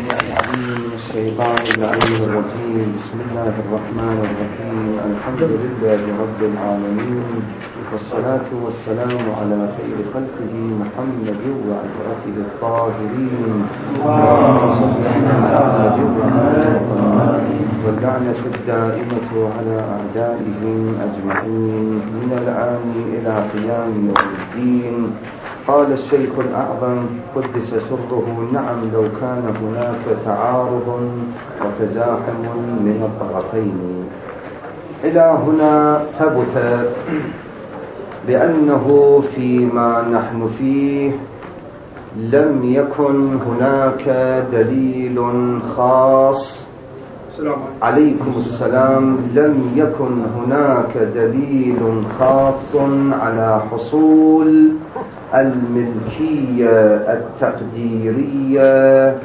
السميع العليم من الشيطان اللعين الرجيم. بسم الله الرحمن الرحيم. الحمد لله رب العالمين، والصلاة والسلام على خير خلقه محمد وعترته الطاهرين، اللهم صل على محمد واللعنة الدائمة على أعدائهم أجمعين من الآن إلى قيام يوم الدين. قال الشيخ الأعظم قدس سره: نعم، لو كان هناك تعارض وتزاحم من الطرفين. إلى هنا ثبت بأنه فيما نحن فيه لم يكن هناك دليل خاص. عليكم السلام. لم يكن هناك دليل خاص على حصول الملكية التقديرية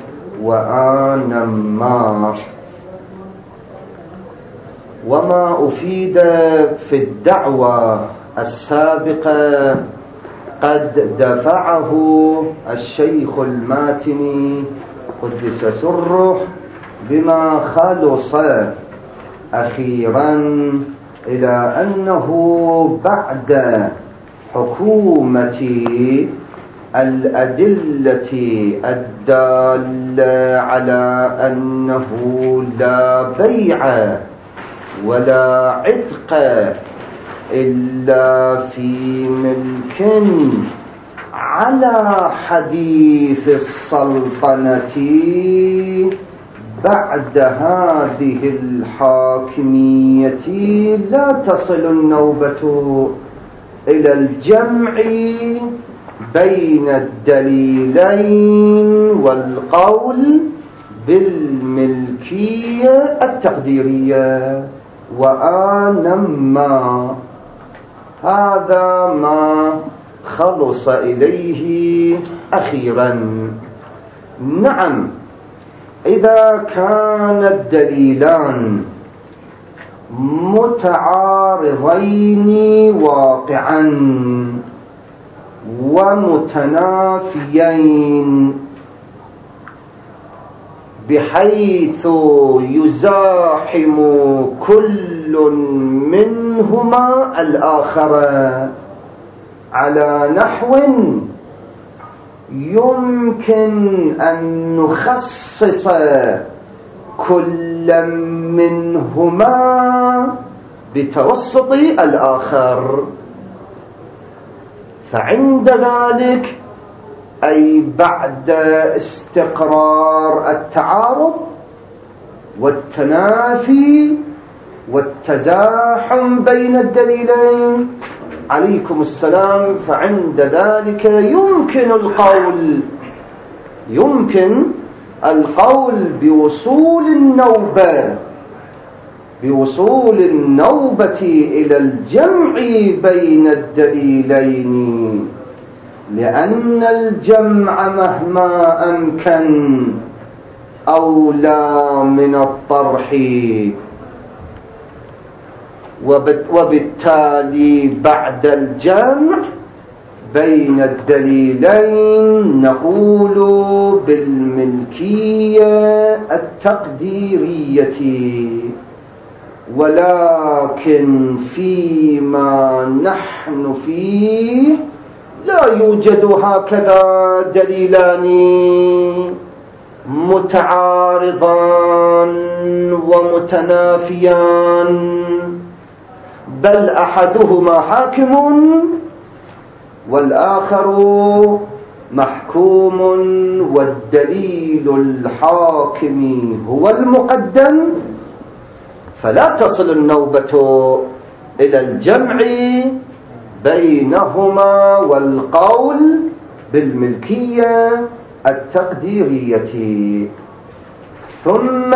وما أفيد في الدعوة السابقة قد دفعه الشيخ الماتني قدس سره بما خلص أخيرا إلى أنه بعد حكومة الأدلة الدالة على أنه لا بيع ولا عتق إلا في ملك على حديث السلطنة، بعد هذه الحاكمية لا تصل النوبة إلى الجمع بين الدليلين والقول بالملكية التقديرية وآنما. هذا ما خلص إليه أخيرا. نعم، إذا كان الدليلان متعارضين واقعا ومتنافيين بحيث يزاحم كل منهما الآخر على نحو يمكن أن نخصص كل منهما بتوسط الآخر، فعند ذلك أي بعد استقرار التعارض والتنافي والتزاحم بين الدليلين، عليكم السلام، فعند ذلك يمكن القول بوصول النوبة إلى الجمع بين الدليلين، لأن الجمع مهما أمكن أولى من الطرح، وبالتالي بعد الجمع بين الدليلين نقول بالملكية التقديرية. ولكن فيما نحن فيه لا يوجد هكذا دليلان متعارضان ومتنافيان، بل أحدهما حاكم والآخر محكوم، والدليل الحاكم هو المقدم، فلا تصل النوبة إلى الجمع بينهما والقول بالملكية التقديرية. ثم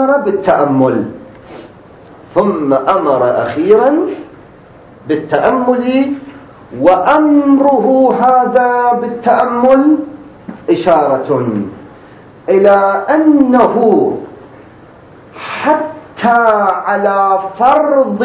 أمر أخيرا بالتأمل، وأمره هذا بالتأمل إشارة إلى أنه حتى على فرض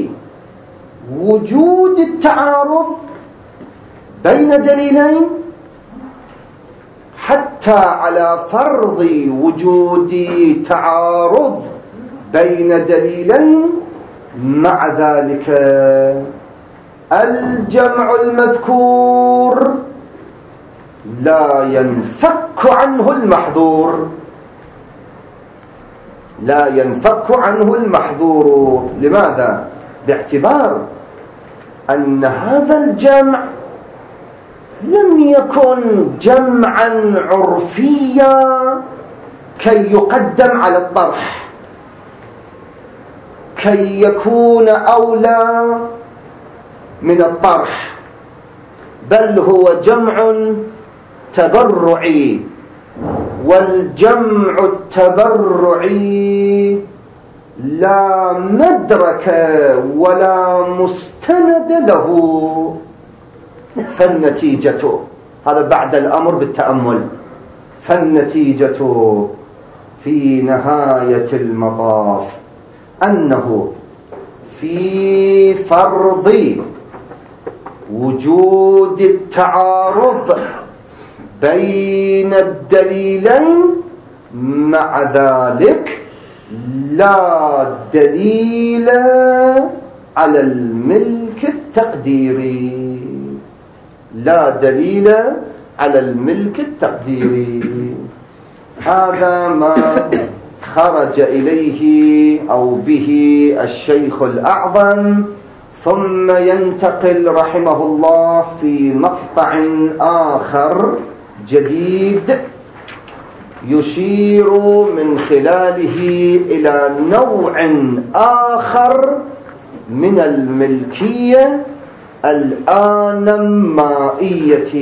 وجود التعارض بين دليلين، حتى على فرض وجود تعارض بين دليلين، مع ذلك الجمع المذكور لا ينفك عنه المحظور، لا ينفك عنه المحظور. لماذا؟ باعتبار أن هذا الجمع لم يكن جمعا عرفيا كي يقدم على الطرح، كي يكون أولى من الطرح، بل هو جمع تبرعي، والجمع التبرعي لا مدرك ولا مستند له. فالنتيجة، هذا بعد الأمر بالتأمل، فالنتيجة في نهاية المطاف أنه في فرض وجود التعارض بين الدليلين، مع ذلك لا دليل على الملك التقديري، لا دليل على الملك التقديري. هذا ما خرج إليه أو به الشيخ الأعظم، ثم ينتقل رحمه الله في مقطع آخر جديد يشير من خلاله إلى نوع آخر من الملكية الآنمائية،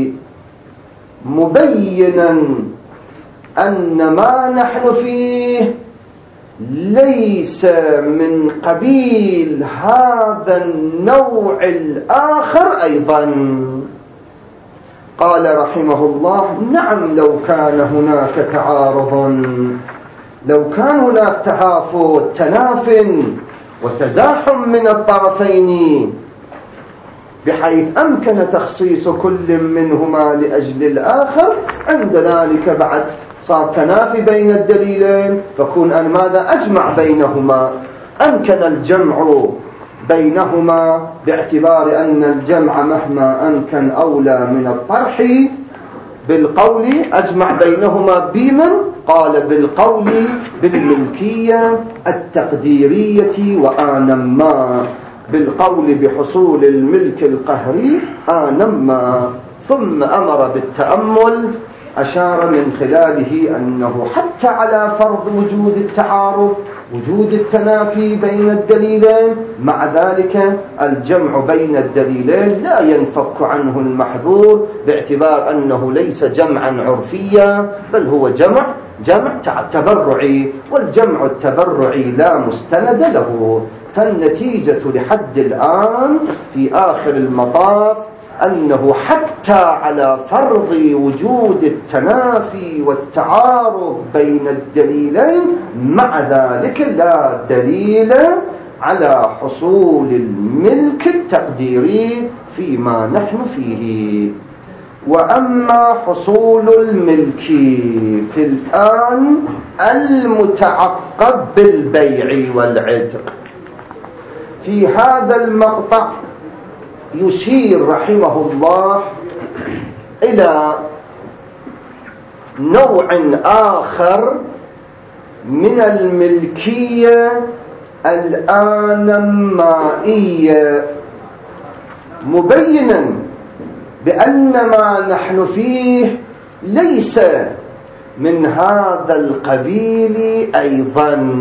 مبينا أن ما نحن فيه ليس من قبيل هذا النوع الآخر أيضا. قال رحمه الله: نعم، لو كان هناك تعارض، لو كان هناك تهافت، تناف وتزاحم من الطرفين بحيث أمكن تخصيص كل منهما لأجل الآخر، عند ذلك بعد صار تنافي بين الدليلين، فكون أن ماذا أجمع بينهما، أمكن الجمع بينهما باعتبار أن الجمع مهما أمكن أولى من الطرح. بالقول أجمع بينهما بمن؟ قال بالقول بالملكية التقديرية، وآنما بالقول بحصول الملك القهري آنما. ثم أمر بالتأمل، أشار من خلاله أنه حتى على فرض وجود التعارض، وجود التنافي بين الدليلين، مع ذلك الجمع بين الدليلين لا ينفك عنه المحظور، باعتبار أنه ليس جمعا عرفيا، بل هو جمع تبرعي، والجمع التبرعي لا مستند له. فالنتيجة لحد الآن في آخر المطاف أنه حتى على فرض وجود التنافي والتعارض بين الدليلين، مع ذلك لا دليل على حصول الملك التقديري فيما نحن فيه. وأما حصول الملك في الآن المتعقب بالبيع والعتق، في هذا المقطع يشير رحمه الله إلى نوع آخر من الملكية الآنمائية، مبينا بأن ما نحن فيه ليس من هذا القبيل أيضا.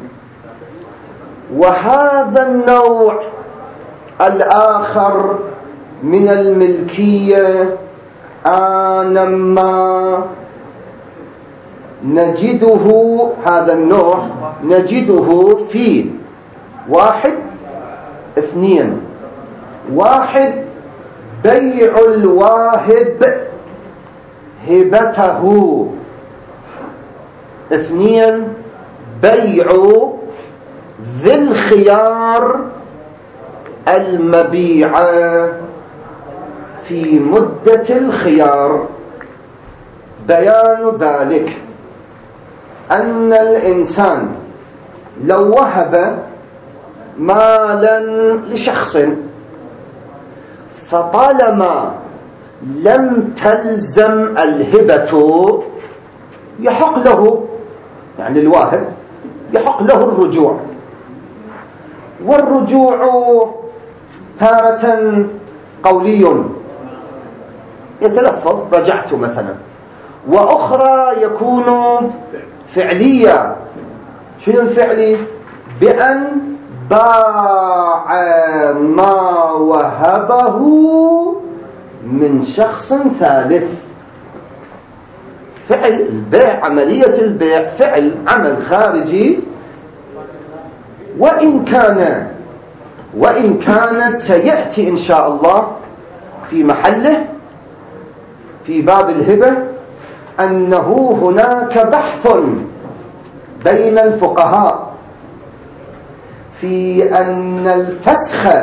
وهذا النوع الآخر من الملكية آنما نجده، هذا النوع نجده في 1 2: 1 بيع الواهب هبته، 2 بيع ذي الخيار المبيع في مدة الخيار. بيان ذلك أن الإنسان لو وهب مالا لشخص فطالما لم تلزم الهبة يحق له، يعني الواهب يحق له الرجوع، والرجوع تارة قولي يتلفظ رجعت مثلا، وأخرى يكون فعليا. شنو الفعلي؟ بأن باع ما وهبه من شخص ثالث. فعل البيع، عملية البيع فعل عمل خارجي، وإن كان سيأتي إن شاء الله في محله في باب الهبة أنه هناك بحث بين الفقهاء في أن الفسخ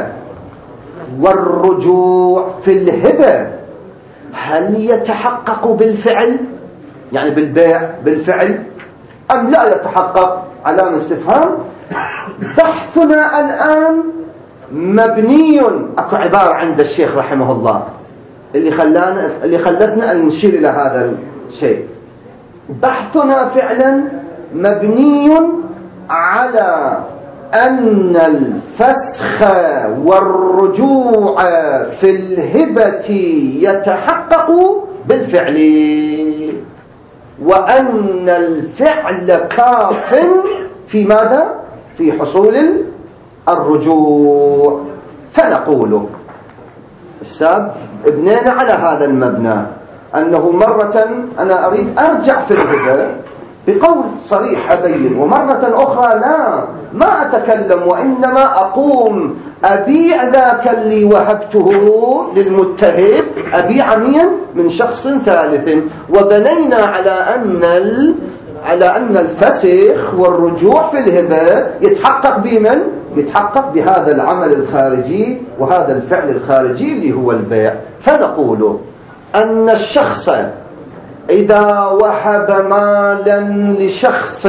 والرجوع في الهبة هل يتحقق بالفعل، يعني بالبيع بالفعل، أم لا يتحقق؟ علامة استفهام. بحثنا الآن مبني، أكو عبارة عند الشيخ رحمه الله اللي خلتنا أن نشير إلى هذا الشيء. بحثنا فعلا مبني على أن الفسخ والرجوع في الهبة يتحقق بالفعل، وأن الفعل كاف في ماذا؟ في حصول الرجوع. فنقول السابق ابنينا على هذا المبنى أنه مرة أنا أريد أرجع في الهبة بقول صريح أبين، ومرة أخرى لا، ما أتكلم وإنما أقوم أبيع ذاك اللي وهبته للمتهب، أبيع من شخص ثالث. وبنينا على أن الفسخ والرجوع في الهبة يتحقق بمن؟ يتحقق بهذا العمل الخارجي وهذا الفعل الخارجي اللي هو البيع. فنقول أن الشخص إذا وهب مالا لشخص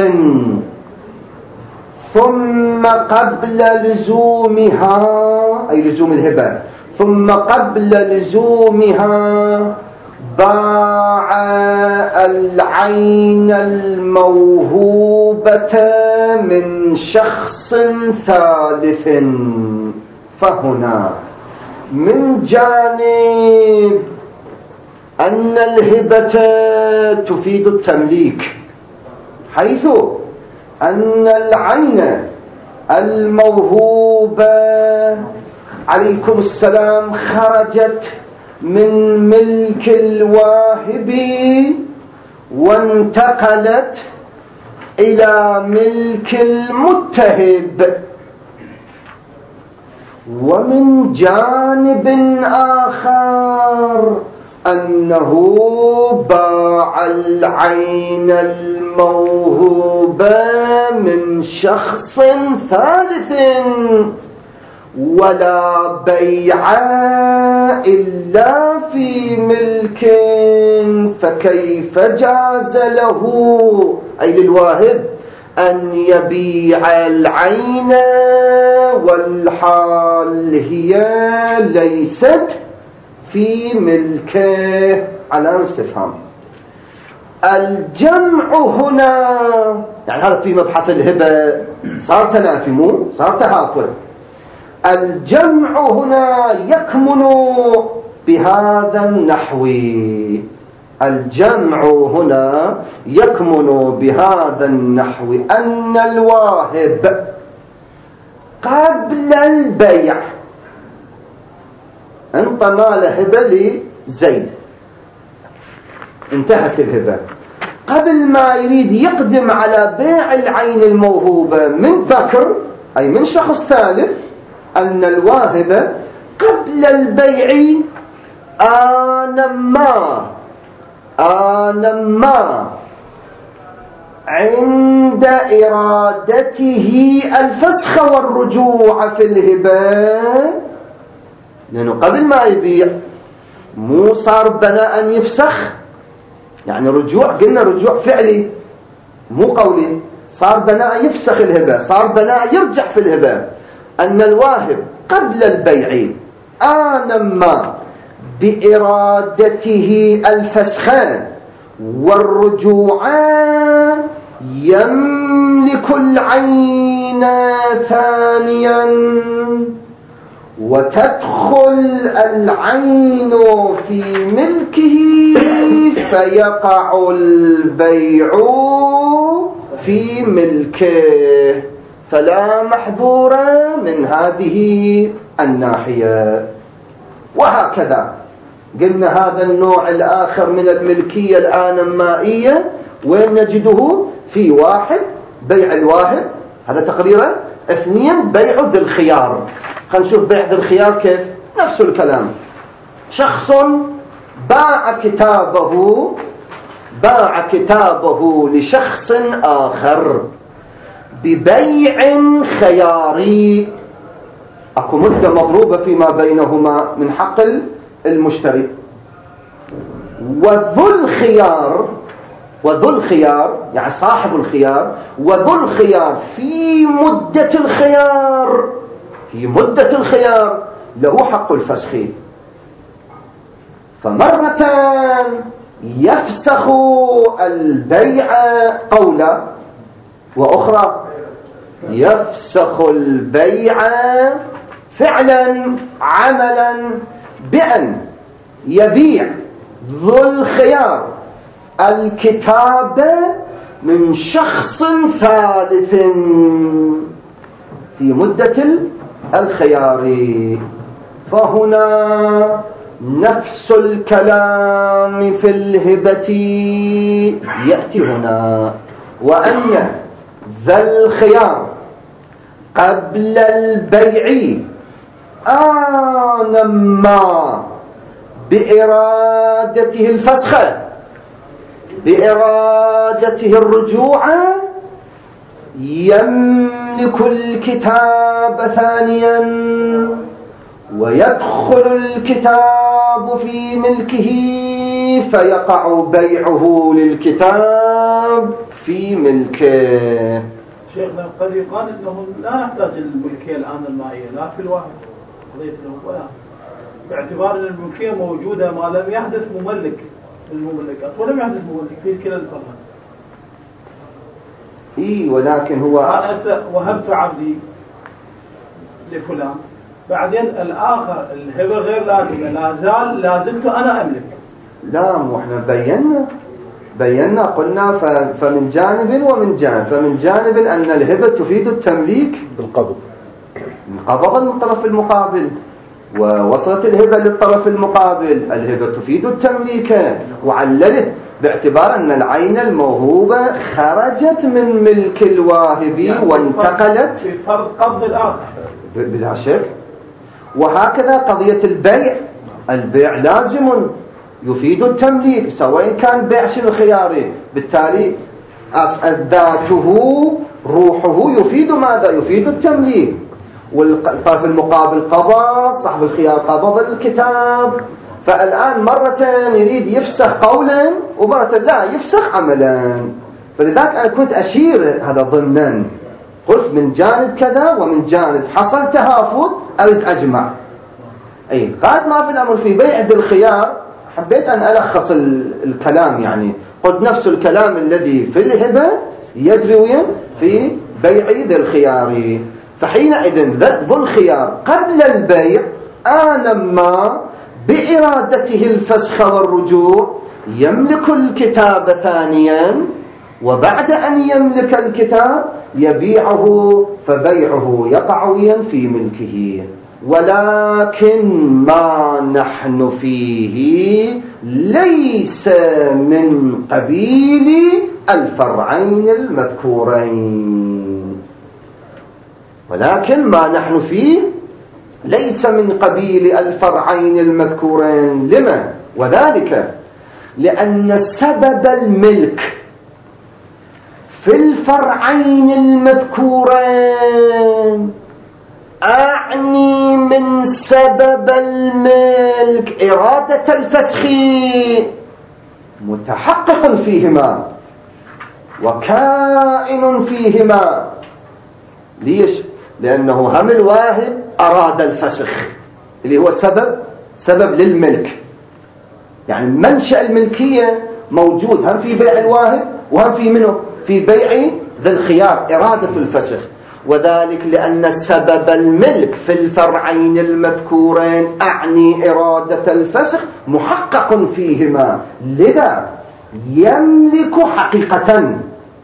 ثم قبل لزومها، أي لزوم الهبة، ثم قبل لزومها باع العين الموهوبة من شخص ثالث، فهنا من جانب أن الهبة تفيد التمليك، حيث أن العين الموهوبة عليكم السلام خرجت من ملك الواهب وانتقلت إلى ملك المتهب. ومن جانب آخر أنه باع العين الموهوبة من شخص ثالث، ولا بيع إلا في ملك، فكيف جاز له أي للواهب أن يبيع العين والحال هي ليست في ملكه؟ على استفهام. الجمع هنا يعني هذا في مبحث الهبة صار تنافي، مو صار تهافت. الجمع هنا يكمن بهذا النحو، الجمع هنا يكمن بهذا النحو أن الواهب قبل البيع انطى مال هبة لزيد، انتهت الهبة، قبل ما يريد يقدم على بيع العين الموهوبة من بكر أي من شخص ثالث، أن الواهب قبل البيع آنما عند إرادته الفسخ والرجوع في الهبة، لأنه قبل ما يبيع مو صار بناء يفسخ يعني رجوع، قلنا رجوع فعلي مو قولي، صار بناء يفسخ الهبة، صار بناء يرجع في الهبة. أن الواهب قبل البيع آنما بإرادته الفسخ والرجوع يملك العين ثانيا، وتدخل العين في ملكه فيقع البيع في ملكه، فلا محظور من هذه الناحية. وهكذا قلنا هذا النوع الآخر من الملكية الآنمائية وين نجده؟ في واحد بيع الواهب، هذا تقريبا. اثنين بيع ذي الخيار. خلينا نشوف بيع ذي الخيار كيف. نفس الكلام، شخص باع كتابه لشخص آخر ببيع خياري، اكو مدة مضروبة فيما بينهما من حق المشتري. وذو الخيار يعني صاحب الخيار، وذو الخيار في مدة الخيار له حق الفسخ. فمرة يفسخ البيع قولا، وأخرى يفسخ البيع فعلا عملا، بأن يبيع ذو الخيار الكتاب من شخص ثالث في مدة الخيار. فهنا نفس الكلام في الهبة يأتي هنا، وأن ذا الخيار قبل البيع آنما بإرادته الفسخ، بإرادته الرجوع، يملك الكتاب ثانيا، ويدخل الكتاب في ملكه فيقع بيعه للكتاب في ملكه. شيخنا قد يقال انه لا نحتاج الملكيه الان المائيه لا في الواحد قضيه ولا، باعتبار ان الملكيه موجوده ما لم يحدث مملك للمملكات ولم يحدث مملك في كلا الفرقين. ولكن هو انا وهبت عبدي لفلان، بعدين الاخر الهبه غير لازمه، لا زلت انا املك. لا، مو احنا بينا قلنا فمن جانب ومن جانب. فمن جانب أن الهبة تفيد التمليك بالقبض، انقبض من الطرف المقابل ووصلت الهبة للطرف المقابل، الهبة تفيد التمليك. وعللت باعتبار أن العين الموهوبة خرجت من ملك الواهب وانتقلت في فرض قبض الآخر بلا شك. وهكذا قضية البيع لازم يفيد التمليك، سواء كان بيع شنو خياري، بالتالي ذاته روحه يفيد ماذا؟ يفيد التمليك. والطرف المقابل قبض، صاحب الخيار قبض الكتاب. فالآن مرة يريد يفسخ قولا ومرة لا يفسخ عملا. فلذلك أنا كنت أشير هذا ضمنا، قلت من جانب كذا ومن جانب حصل تهافت أريد أجمع. قال ما في الأمر في بيع بالخيار. حبيت أن ألخص الكلام، يعني قلت نفس الكلام الذي في الهبة يجري وين في بيع ذي الخيار. فحينئذ ذو الخيار قبل البيع آنما بإرادته الفسخ والرجوع يملك الكتاب ثانيا، وبعد أن يملك الكتاب يبيعه فبيعه يقع في ملكه. ولكن ما نحن فيه ليس من قبيل الفرعين المذكورين. ولكن ما نحن فيه ليس من قبيل الفرعين المذكورين. لما؟ وذلك لأن سبب الملك في الفرعين المذكورين، أعني من سبب الملك إرادة الفسخ متحقق فيهما وكائن فيهما. ليش؟ لأنه هم الواهب أراد الفسخ اللي هو سبب للملك، يعني منشأ الملكية موجود هم في بيع الواهب وهم في منه في بيع ذي الخيار إرادة الفسخ. وذلك لأن سبب الملك في الفرعين المذكورين أعني إرادة الفسخ محقق فيهما، لذا يملك حقيقة.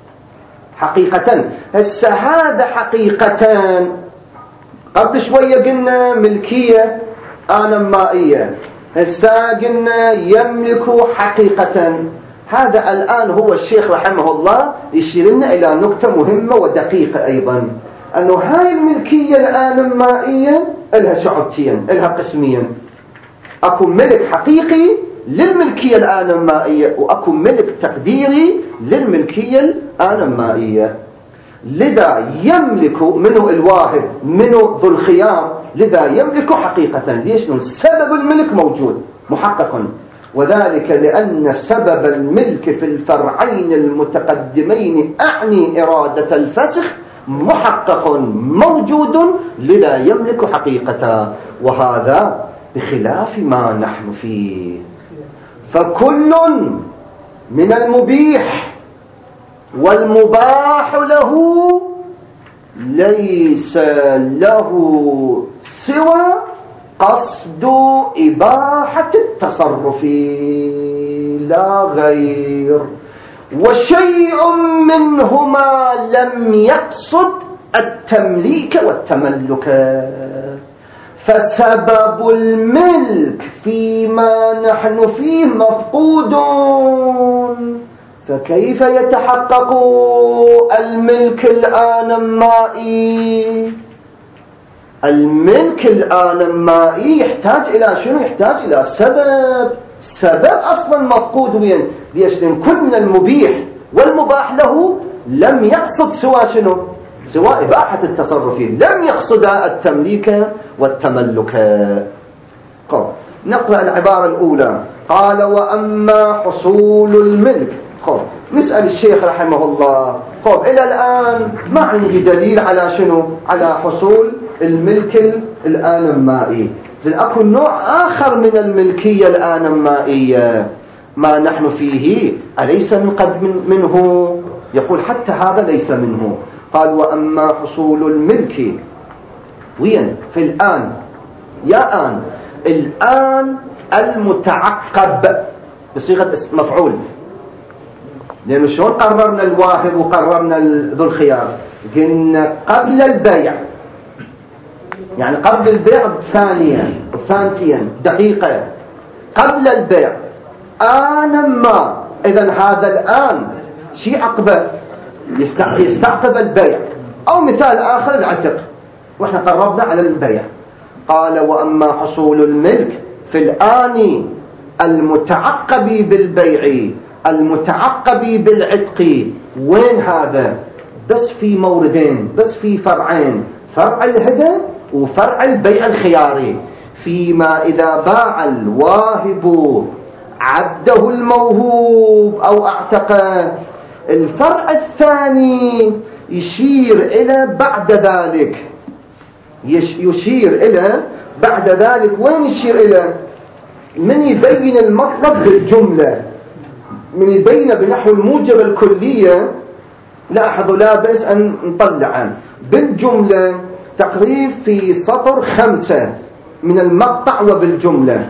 هسه هذا حقيقتان. قبل شوية قلنا ملكية آنمائية، هسه قلنا يملك حقيقة. هذا الآن هو الشيخ رحمه الله يشير لنا إلى نقطة مهمة ودقيقة أيضا، أنه هاي الملكية الآنمائية لها شعبتين، لها قسمين. أكو ملك حقيقي للملكية الآنمائية وأكو ملك تقديري للملكية الآنمائية. لذا يملك منه الواهب منه ذو الخيار، لذا يملك حقيقة. ليش؟ سبب الملك موجود محقق، وذلك لأن سبب الملك في الفرعين المتقدمين أعني إرادة الفسخ محقق موجود، لذا يملك حقيقة. وهذا بخلاف ما نحن فيه، فكل من المبيح والمباح له ليس له سوى قصد إباحة التصرف لا غير، وشيء منهما لم يقصد التمليك والتملك. فسبب الملك فيما نحن فيه مفقود، فكيف يتحقق الملك الآنمائي؟ الملك الآنمائي يحتاج إلى شنو؟ يحتاج إلى سبب أصلا مفقود. وين؟ ليش؟ كل من المبيح والمباح له لم يقصد سوى شنو؟ سوى إباحة التصرف، لم يقصد التمليك والتملك. نقرأ العبارة الأولى. قال وأما حصول الملك. نسأل الشيخ رحمه الله، إلى الآن ما عندي دليل على شنو؟ على حصول الملك الآنمائي. أكو نوع آخر من الملكية الآنمائية ما نحن فيه أليس منه؟ يقول حتى هذا ليس منه. قال وأما حصول الملك وين؟ في الآن، يا الآن المتعقب بصيغة مفعول، لأنه شلون قررنا الواهب وقررنا ذو الخيار؟ قلنا قبل البيع، يعني قبل البيع ثانية دقيقة قبل البيع ما. إذن هذا الآن شيء عقبه يستعقب البيع، أو مثال آخر العتق، وإحنا قربنا على البيع. قال وأما حصول الملك في الآن المتعقب بالبيع المتعقب بالعتق، وين هذا؟ بس في موردين، بس في فرعين، فرع الهدى وفرع البيع الخياري. فيما إذا باع الواهب عبده الموهوب أو اعتقه. الفرع الثاني يشير إلى بعد ذلك، يشير إلى بعد ذلك. وين يشير إلى؟ من يبين المطلب بالجملة، من يبين بنحو الموجب الكلية. لاحظوا لا بأس أن نطلع بالجملة تقريب في سطر 5 من المقطع وبالجملة.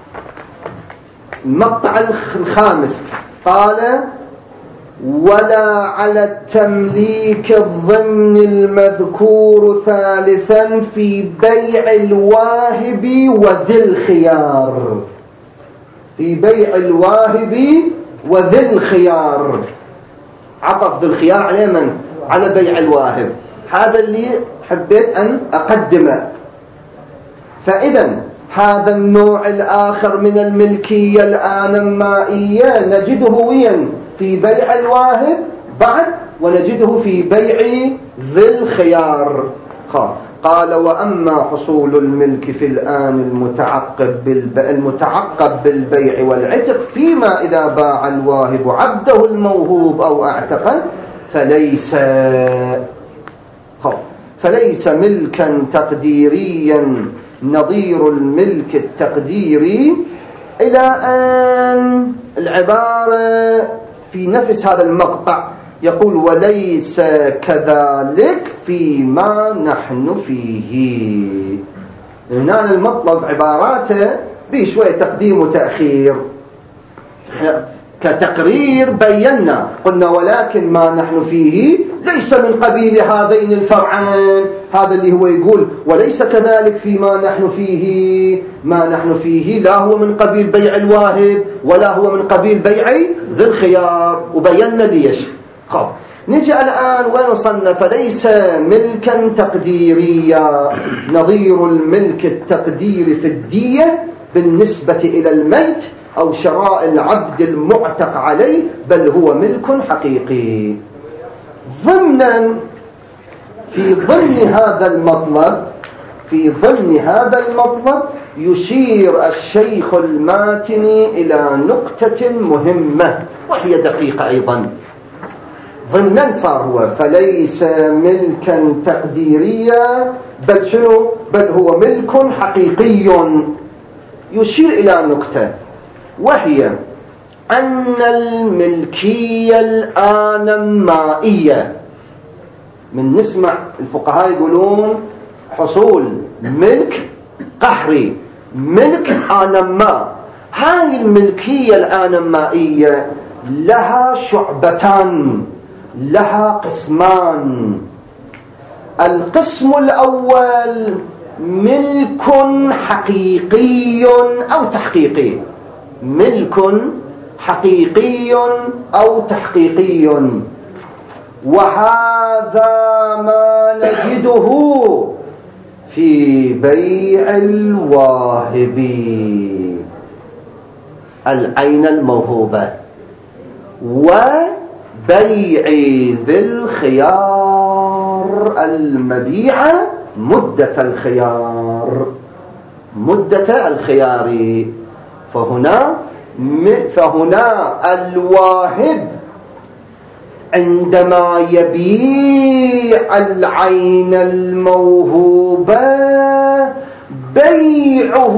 المقطع 5 قال ولا على التمليك الضمن المذكور ثالثا في بيع الواهب وذي الخيار. في بيع الواهب وذي الخيار، عطف ذي الخيار على من؟ على بيع الواهب. هذا اللي حبيت أن أقدمه. فإذا هذا النوع الآخر من الملكية الآنمائية نجده وين؟ في بيع الواهب بعد، ونجده في بيع ذي الخيار. قال وأما حصول الملك في الآن المتعقب بالبيع والعتق فيما إذا باع الواهب عبده الموهوب أو اعتقه فليس ملكا تقديريا نظير الملك التقديري، إلى أن العبارة في نفس هذا المقطع يقول وليس كذلك فيما نحن فيه. هنا المطلب عباراته بشوية تقديم وتأخير. كتقرير بينا قلنا ولكن ما نحن فيه ليس من قبيل هذين الفرعين، هذا اللي هو يقول وليس كذلك فيما نحن فيه. ما نحن فيه لا هو من قبيل بيع الواهب ولا هو من قبيل بيع ذي الخيار، وبينا ليش. نجي الآن وين وصلنا؟ فليس ملكا تقديريا نظير الملك التقديري في الدية بالنسبة إلى الميت أو شراء العبد المعتق عليه، بل هو ملك حقيقي. في ضمن هذا المطلب يشير الشيخ الماتني إلى نقطة مهمة وهي دقيقة أيضا. ضمنا صار هو فليس ملكا تقديريا بل هو ملك حقيقي. يشير إلى نقطة وهي أن الملكية الآنمائية، من نسمع الفقهاء يقولون حصول ملك قهري، ملك آنماء. هاي الملكية الآنمائية لها شعبتان، لها قسمان. القسم الأول ملك حقيقي أو تحقيقي، ملك حقيقي أو تحقيقي، وهذا ما نجده في بيع الواهب العين الموهوبة وبيع ذي الخيار المبيعة مدة الخيار. فهنا الواهب عندما يبيع العين الموهوبة بيعه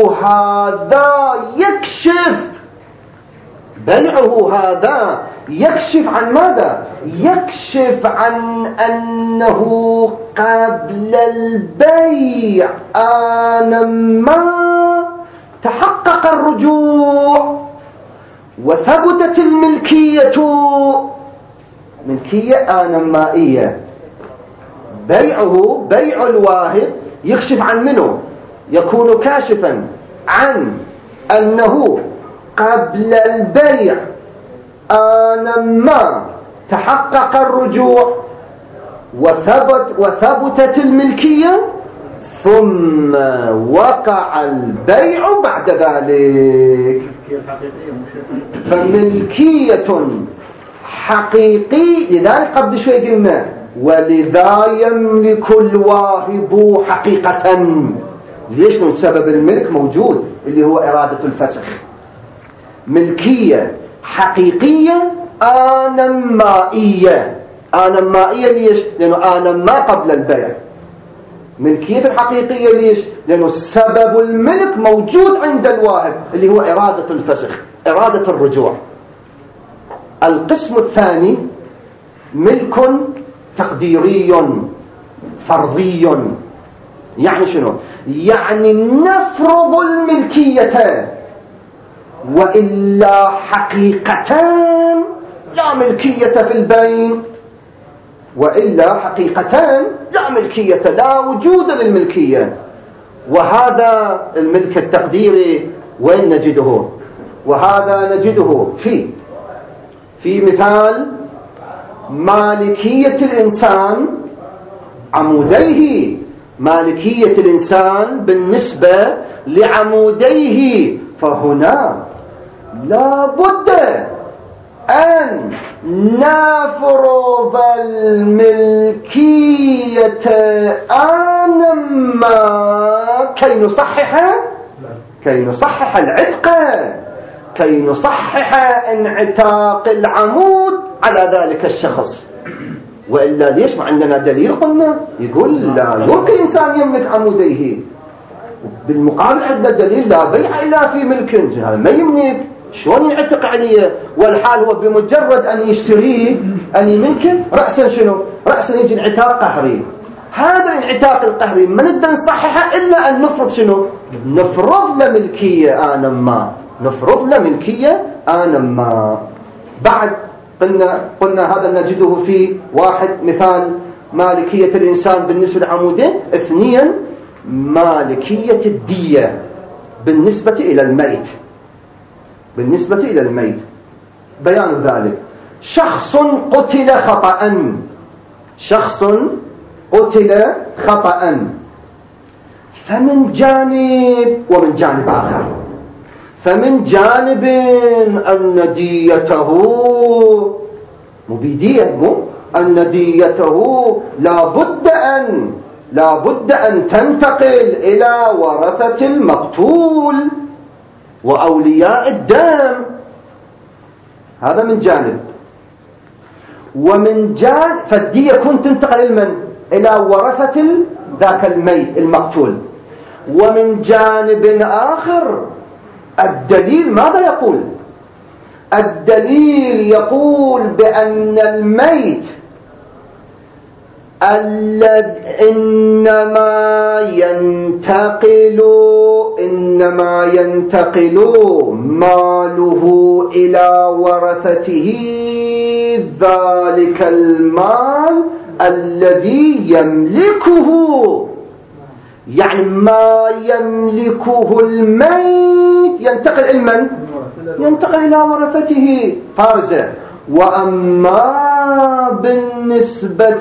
هذا يكشف عن ماذا؟ يكشف عن أنه قبل البيع آنما تحقق الرجوع وثبتت ملكية آنمائية. بيع الواهب يكشف عن منه، يكون كاشفا عن أنه قبل البيع آنما تحقق الرجوع وثبتت الملكية، ثم وقع البيع بعد ذلك. فملكية حقيقي، لذلك قبل شوي قلنا ولذا يملك الواهب حقيقة. ليش؟ من سبب الملك موجود اللي هو إرادة الفسخ. ملكية حقيقية آنمائية. ليش؟ لأنه آنما قبل البيع. ملكية الحقيقية ليش؟ لأنه سبب الملك موجود عند الواهب اللي هو إرادة الفسخ، إرادة الرجوع. القسم الثاني ملك تقديري فرضي. يعني شنو؟ يعني نفرض الملكية وإلا حقيقتان لا ملكية في البين، وإلا حقيقتان لا ملكية، لا وجود للملكية. وهذا الملك التقديري وين نجده؟ وهذا نجده في مثال مالكية الإنسان عموديه، مالكية الإنسان بالنسبة لعموديه. فهنا لا بد أن نفرض الملكية آنما كي نصحح العتق، كي نصحح انعتاق العمود على ذلك الشخص. وإلا ليش ما عندنا دليل؟ قلنا يقول لا يمكن إنسان يملك عموديه، بالمقابل عندنا دليل لا بيع إلا في ملك، هذا ما يملك شلون يعتق عليه؟ والحال هو بمجرد أن يشتريه أن يملكه رأسا شنو؟ رأسا يجي انعتاق قهري. هذا الانعتاق القهري ما نقدر نصححه إلا أن نفرض شنو؟ نفرض له ملكية آنما، نفرض له ملكية آنما. بعد قلنا هذا نجده في واحد مثال مالكية الإنسان بالنسبة لعمودين. اثنين مالكية الدية بالنسبة إلى الميت. بالنسبة إلى الميت بيان ذلك: شخص قتل خطأ، شخص قتل خطأ، فمن جانب ومن جانب آخر، فمن جانب أن ديته مو بدية، أن ديته لابد أن تنتقل إلى ورثة المقتول وأولياء الدم. هذا من جانب. ومن جانب فالدية كنت تنتقل إلى ورثة ذاك الميت المقتول. ومن جانب آخر الدليل ماذا يقول؟ الدليل يقول بأن الميت إنما ينتقل ماله إلى ورثته، ذلك المال الذي يملكه، يعني ما يملكه الميت ينتقل إلى ورثته فارزة. وأما بالنسبة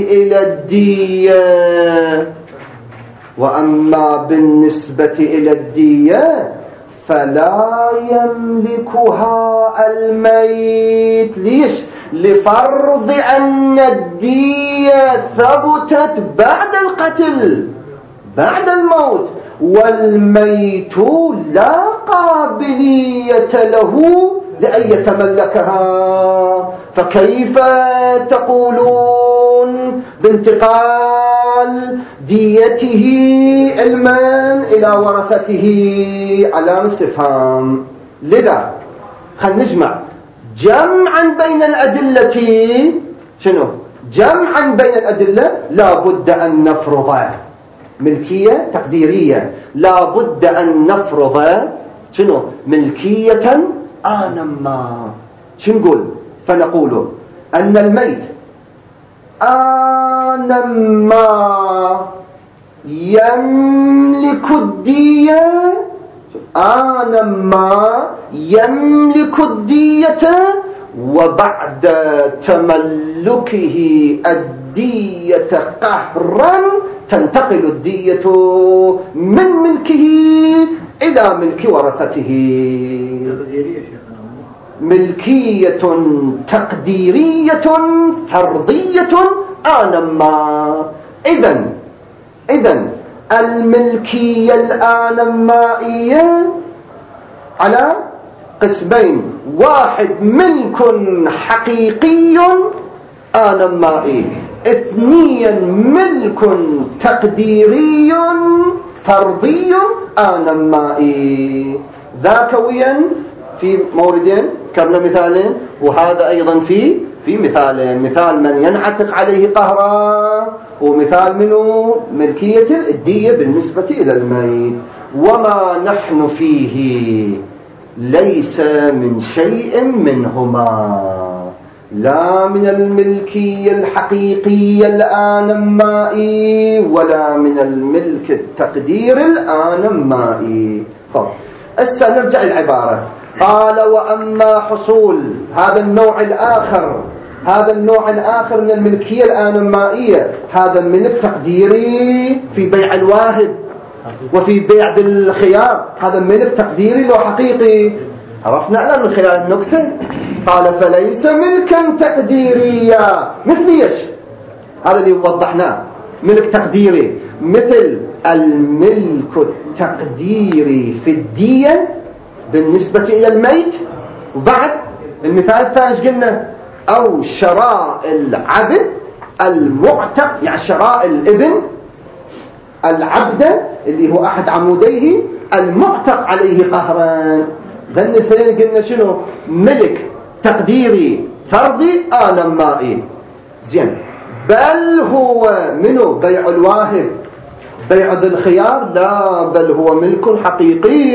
إلى الدية فلا يملكها الميت. ليش؟ لفرض أن الدية ثبتت بعد القتل، بعد الموت، والميت لا قابلية له لأن يتملكها. فكيف تقولون بانتقال ديته إلى ورثته؟ علامة استفهام. لذا خلينا نجمع جمعا بين الأدلة. شنو جمعا بين الأدلة؟ لا بد أن نفرض ملكية تقديرية، لا بد أن نفرض شنو ملكية آنما. شو نقول؟ فنقول أن الميت آنما يملك الدية، وبعد تملكه الدية قهرا تنتقل الدية من ملكه إلى ملك ورثته. ملكية تقديرية فرضية آنما. إذن الملكية الآنمائية على قسمين: واحد ملك حقيقي آنمائي، اثنين ملك تقديري فرضي آنمائي. ذاك وين في موردين كمنا مثالين، وهذا أيضا في مثالين: مثال من ينعتق عليه قهرا، ومثال منه ملكية الدية بالنسبة إلى الميت. وما نحن فيه ليس من شيء منهما، لا من الملكية الحقيقية الآنمائي ولا من الملك التقدير الآنمائي. طب نرجع العبارة. قال: وأما حصول هذا النوع الآخر من الملكية الآنمائية، هذا الملك تقديري في بيع الواهب وفي بيع بالخيار، هذا الملك تقديري لو حقيقي. عرفنا الآن من خلال النكتة قال فليس ملكا تقديريا. مثل ايش؟ هذا اللي وضحناه. ملك تقديري مثل الملك التقديري في الدية بالنسبة إلى الميت. وبعد المثال الثاني قلنا أو شراء العبد المعتق، يعني شراء الابن العبد اللي هو أحد عموديه المعتق عليه قهرا. ذن الاثنين قلنا شنو؟ ملك تقديري فرضي آن مائي. زين. بل هو منه بيع الواهب بيع ذي الخيار؟ لا، بل هو ملك حقيقي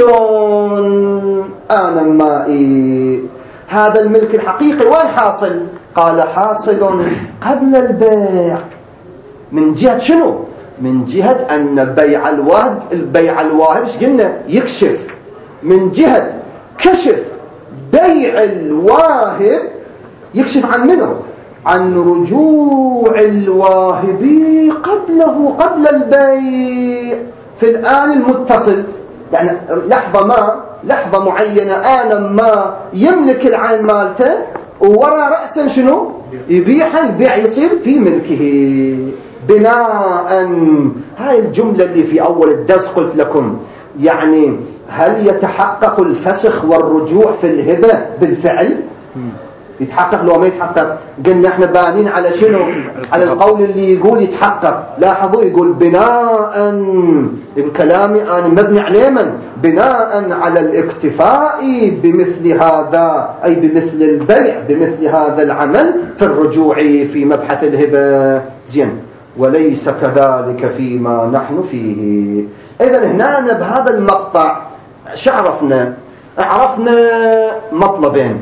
آن مائي. هذا الملك الحقيقي وين حاصل؟ قال حاصل قبل البيع. من جهة شنو؟ من جهة أن البيع الواهب ايش قلنا؟ يكشف. من جهة كشف بيع الواهب يكشف عن منه؟ عن رجوع الواهبي قبله قبل البيع في الآن المتصل. يعني لحظة معينة آنا ما يملك العين مالته ووراء رأسا شنو؟ يبيع. البيع يصير في ملكه بناء. هاي الجملة اللي في أول الدرس قلت لكم، يعني هل يتحقق الفسخ والرجوع في الهبة بالفعل؟ يتحقق لو ما يتحقق؟ قلنا احنا بانين على شنو؟ على القول اللي يقول يتحقق. لاحظوا يقول بناء، الكلام أنا مبني عليه من؟ بناء على الاكتفاء بمثل هذا، أي بمثل البيع بمثل هذا العمل في الرجوع في مبحث الهبة. زين. وليس كذلك فيما نحن فيه. إذن هنا بهذا المقطع شعرفنا؟ عرفنا مطلبين.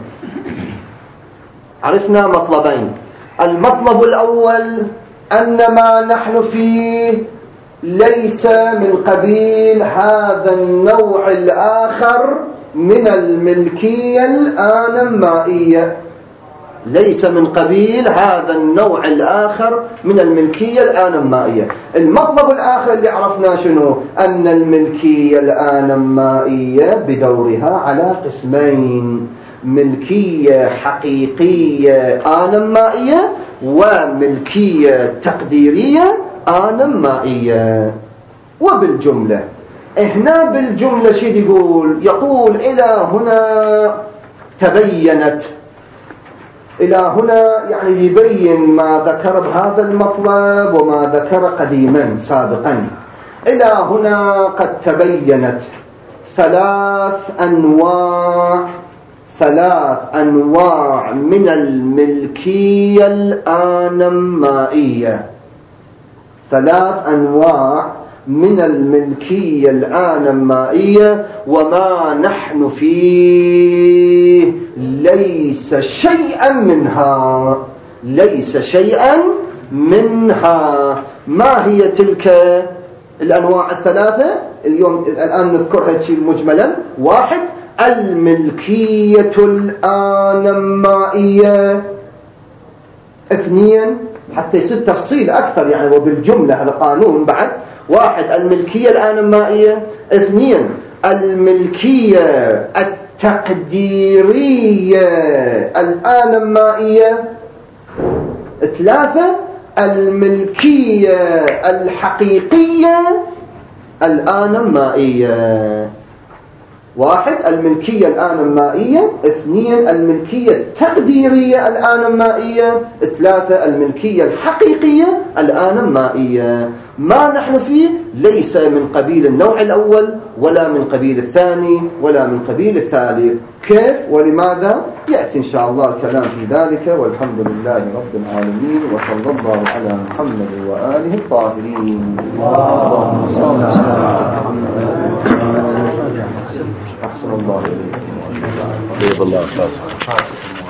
عرفنا مطلبين. المطلب الأول أن ما نحن فيه ليس من قبيل هذا النوع الآخر من الملكية الآنمائية. ليس من قبيل هذا النوع الآخر من الملكية الآنمائية. المطلب الآخر اللي عرفنا شنو؟ أن الملكية الآنمائية بدورها على قسمين: ملكية حقيقية آنمائية وملكية تقديرية آنمائية. وبالجملة هنا بالجملة شو يقول إلى هنا تبينت. إلى هنا يعني يبين ما ذكر بهذا المطلب وما ذكر قديما سابقا. إلى هنا قد تبينت ثلاث أنواع من الملكية الآنمائية. ثلاث أنواع من الملكية الآنمائية، وما نحن فيه ليس شيئا منها. ليس شيئا منها. ما هي تلك الأنواع الثلاثة؟ الآن نذكرها مجملا. واحد: الملكية الآنمائية. اثنين، حتى يصير تفصيل أكثر يعني وبالجملة هذا قانون بعد. واحد: الملكية الآنمائية. اثنين: الملكية التقديرية الآنمائية. ثلاثة: الملكية الحقيقية الآنمائية. واحد: الملكية الآنمائية. اثنين: الملكية التقديرية الآنمائية. ثلاثة: الملكية الحقيقية الآنمائية. ما نحن فيه ليس من قبيل النوع الأول ولا من قبيل الثاني ولا من قبيل الثالث. كيف ولماذا يأتي إن شاء الله الكلام في ذلك. والحمد لله رب العالمين، وصلى الله على محمد وآله الطاهرين. أحسن الله إليكم.